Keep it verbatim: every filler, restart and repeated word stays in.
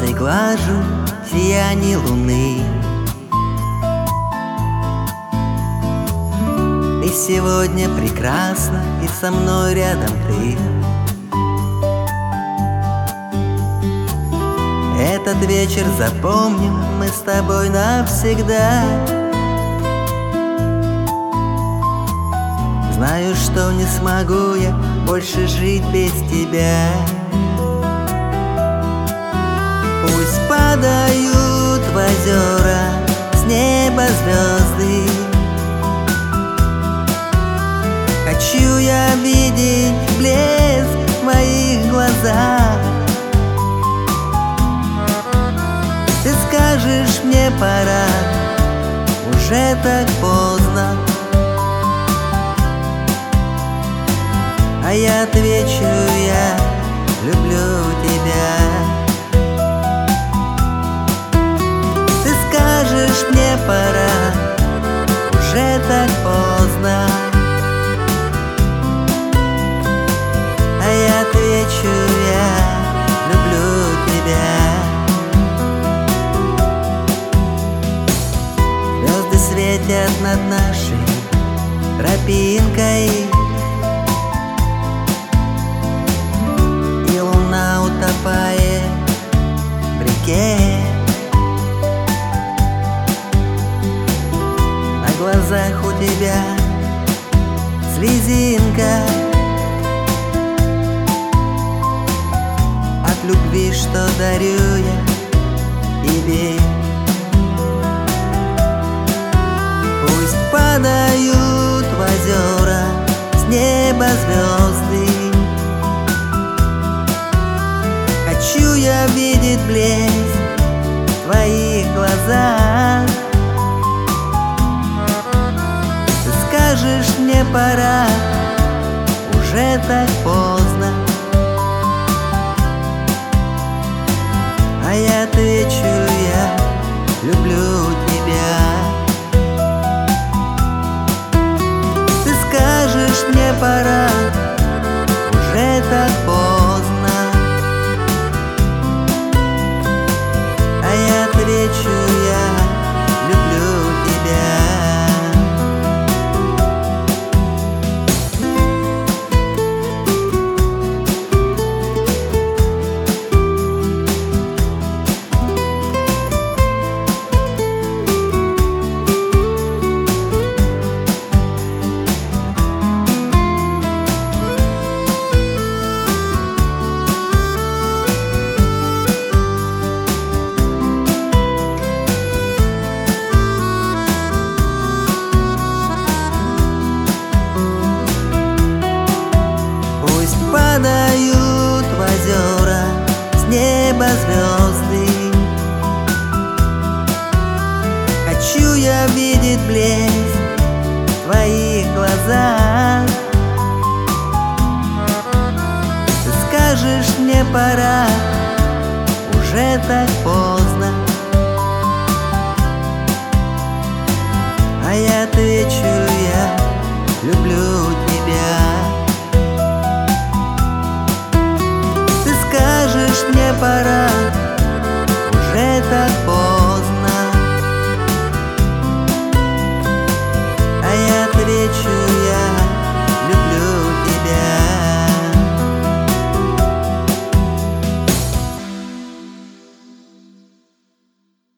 пальцы глажу сияние луны. Ты сегодня прекрасна, и со мной рядом ты. Этот вечер запомним мы с тобой навсегда. Знаю, что не смогу я больше жить без тебя. Пусть падают в озера с неба звезды. Хочу я видеть блеск в моих глазах. Ты скажешь мне пора, уже так поздно. А я отвечу, я люблю тебя. Ты скажешь мне пора, уже так поздно. А я отвечу, я люблю тебя. Звезды светят над нашей тропинкой, и луна утопает в реке. На глазах у тебя слезинка от любви, что дарю я тебе. Пусть падают в озера с неба звезды. Хочу я видеть блеск в твоих глазах. Ты скажешь мне пора, уже так поздно. А я отвечу, я люблю тебя. Ты скажешь мне пора, уже так поздно. А я отвечу, я люблю тебя. Падают в озера с неба звезды. Хочу я видеть блеск в твоих глазах. Ты скажешь мне пора, уже так поздно. А я отвечу,